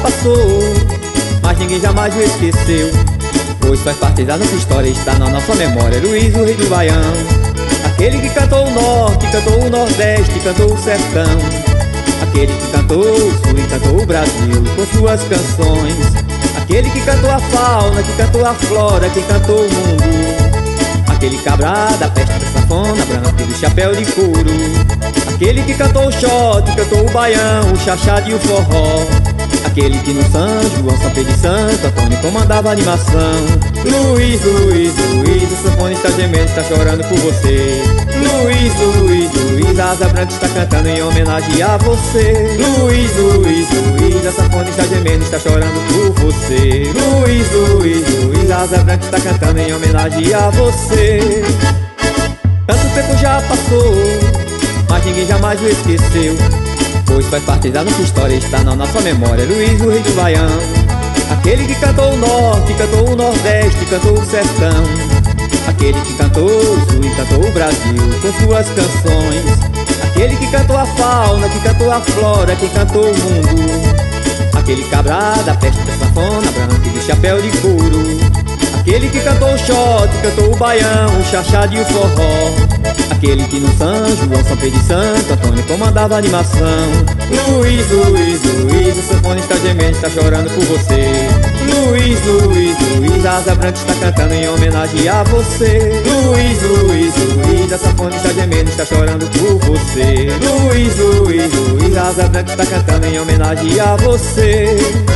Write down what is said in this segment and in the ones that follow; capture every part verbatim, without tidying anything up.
passou, mas ninguém jamais o esqueceu, pois faz parte da nossa história, está na nossa memória. Luiz, o rei do Baião, aquele que cantou o norte, cantou o nordeste, cantou o sertão, aquele que cantou o sul e cantou o Brasil com suas canções, aquele que cantou a fauna, que cantou a flora, que cantou o mundo, aquele cabra da peste, da sanfona branca e do chapéu de couro, aquele que cantou o shot, cantou o baião, o chachado e o forró, aquele que no São João, São Pedro e Santo Antônio comandava a animação. Luiz, Luiz, Luiz, a sanfona está gemendo, está chorando por você. Luiz, Luiz, Luiz, a asa branca está cantando em homenagem a você. Luiz, Luiz, Luiz, a sanfona está gemendo, está chorando por você. Luiz, Luiz, Luiz, a asa branca está cantando em homenagem a você. Tanto tempo já passou, mas ninguém jamais o esqueceu, pois faz parte da nossa história, está na nossa memória. Luiz, o rei do Baião, aquele que cantou o norte, cantou o nordeste, cantou o sertão, aquele que cantou o sul e cantou o Brasil com suas canções, aquele que cantou a fauna, que cantou a flora, que cantou o mundo, aquele cabra da peste, da sanfona branca e do chapéu de couro, aquele que cantou o shot, cantou o baião, o chachado e o forró, aquele que no São João, São Pedro e Santo Antônio comandava a animação. Luiz, Luiz, Luiz, a sanfona está gemendo, está chorando por você. Luiz, Luiz, Luiz, a asa branca está cantando em homenagem a você. Luiz, Luiz, Luiz, a sanfona está gemendo, está chorando por você. Luiz, Luiz, Luiz, a asa branca está cantando em homenagem a você.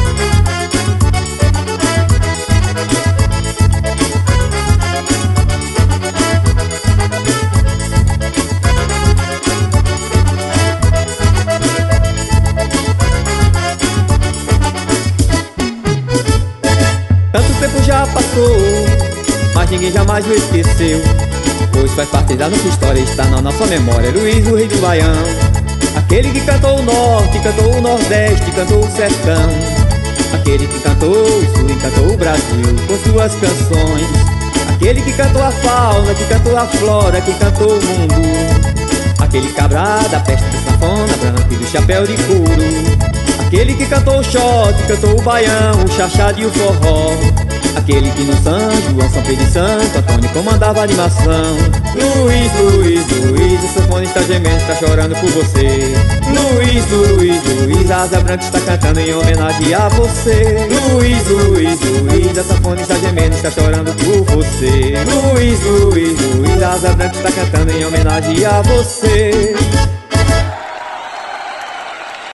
Tanto tempo já passou, mas ninguém jamais o esqueceu, pois faz parte da nossa história, está na nossa memória. Luiz, o rei do Baião, aquele que cantou o norte, cantou o nordeste, cantou o sertão, aquele que cantou o sul e cantou o Brasil com suas canções, aquele que cantou a fauna, que cantou a flora, que cantou o mundo, aquele cabra da peste, da sanfona branca e do chapéu de couro, aquele que cantou o shot, cantou o baião, o chachado e o forró, aquele que no São João, São Pedro e Santo Antônio comandava a animação. Luiz, Luiz, Luiz, a sanfona está gemendo, está chorando por você. Luiz, Luiz, Luiz, a asa branca está cantando em homenagem a você. Luiz, Luiz, Luiz, a sanfona está gemendo, está chorando por você. Luiz, Luiz, Luiz, a asa branca está cantando em homenagem a você.